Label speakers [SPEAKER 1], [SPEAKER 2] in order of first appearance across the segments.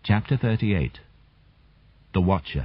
[SPEAKER 1] Chapter 38. The Watcher.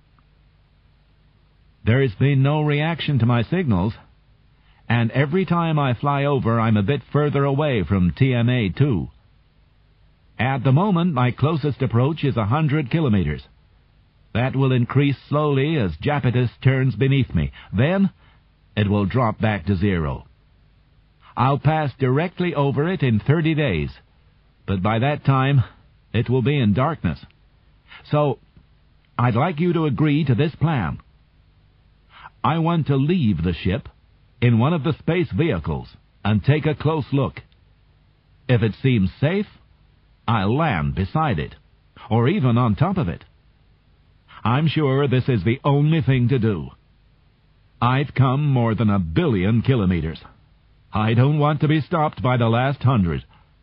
[SPEAKER 1] There has been no reaction to my signals, and every time I fly over I'm a bit further away from TMA-2. At the moment, my closest approach is 100 kilometers. That will increase slowly as Japetus turns beneath me. Then, it will drop back to 0. I'll pass directly over it in 30 days, but by that time, it will be in darkness. So, I'd like you to agree to this plan. I want to leave the ship in one of the space vehicles and take a close look. If it seems safe, I'll land beside it, or even on top of it. I'm sure this is the only thing to do. I've come more than 1 billion kilometers. I don't want to be stopped by the last 100.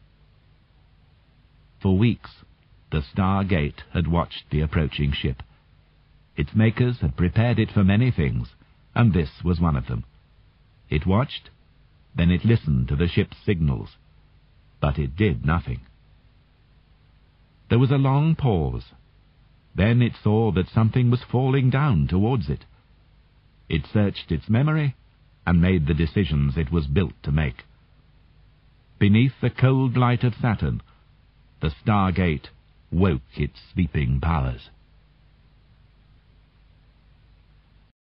[SPEAKER 1] For weeks, the Stargate had watched the approaching ship. Its makers had prepared it for many things, and this was one of them. It watched, then it listened to the ship's signals, but it did nothing. There was a long pause. Then it saw that something was falling down towards it. It searched its memory and made the decisions it was built to make. Beneath the cold light of Saturn, the Stargate woke its sleeping powers.